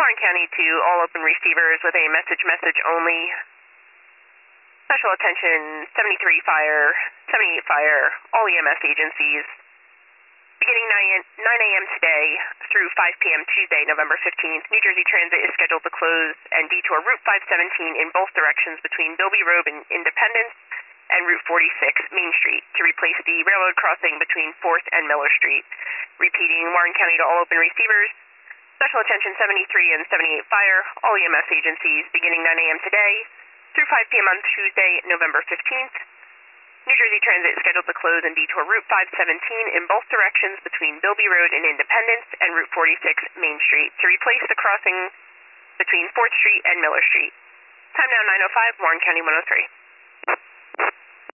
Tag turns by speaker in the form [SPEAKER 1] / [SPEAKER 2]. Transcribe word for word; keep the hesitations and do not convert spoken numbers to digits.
[SPEAKER 1] Warren County to all open receivers with a message message only. Special attention seventy-three Fire, seventy-eight Fire, all E M S agencies. Beginning nine a m today through five p m Tuesday, November fifteenth, New Jersey Transit is scheduled to close and detour Route five seventeen in both directions between Bilby Road and Independence and Route forty-six, Main Street, to replace the railroad crossing between fourth and Miller Street. Repeating, Warren County to all open receivers. Special attention seventy-three and seventy-eight Fire, all E M S agencies, beginning nine a m today through five p m on Tuesday, November fifteenth. New Jersey Transit is scheduled to close and detour Route five seventeen in both directions between Bilby Road and Independence and Route forty-six, Main Street, to replace the crossing between fourth Street and Miller Street. Time now nine oh five, Warren County one oh three.